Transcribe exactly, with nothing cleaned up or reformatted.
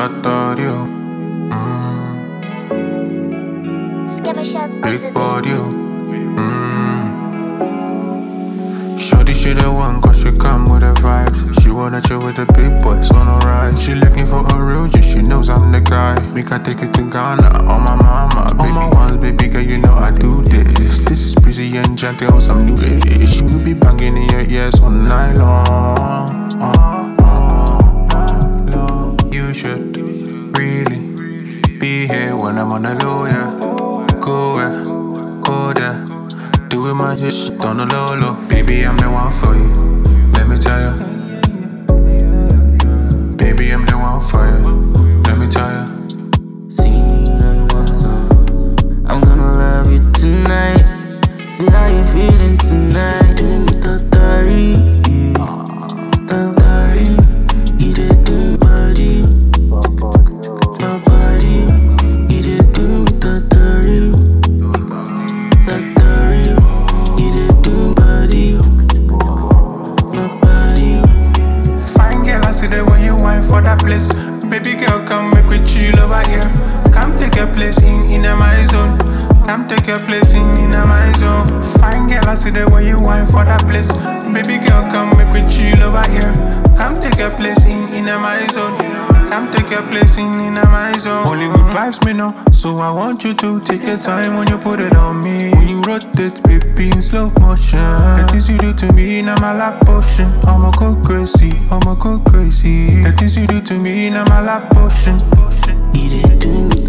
Tatario. Mm. Big body. Mm. Shorty, she the one cause she come with the vibes. She wanna chill with the big boys on a ride. She looking for a real G, she knows I'm the guy. We can take it to Ghana, on my mama, baby. On my ones, baby girl, you know I do this. This is Breezy and Jante on some new age. She will be banging in your ears all night long. Uh, uh, uh, you should really be here when I'm on the low, yeah. Go where, go there. Doing my shit on the low, low. Baby, I'm the one for you. Let me tell you. Baby, I'm the one for you. Let me tell you. See me like one song. I'm gonna love you tonight. See how you feeling tonight. Do me tatari, tatari. You did do body, your body. You did do me tatari, tatari. You did do body, your body. Fine girl, I see the way you whine for that place. Baby girl, come make we chill over here. Come take a place in, in my zone. Come take a place in, in my zone. Fine girl, I see the way you whine for that place. Baby girl, come make we chill over here. Come take a place in, in my zone. Come take a place in, in my zone. Only good vibes, me know. So I want you to take your time when you put it on me. When you rotate, baby, in slow motion. The things you do to me, now my life potion. I'ma go crazy, I'ma go crazy. The things you do to me, now my life potion. You did do me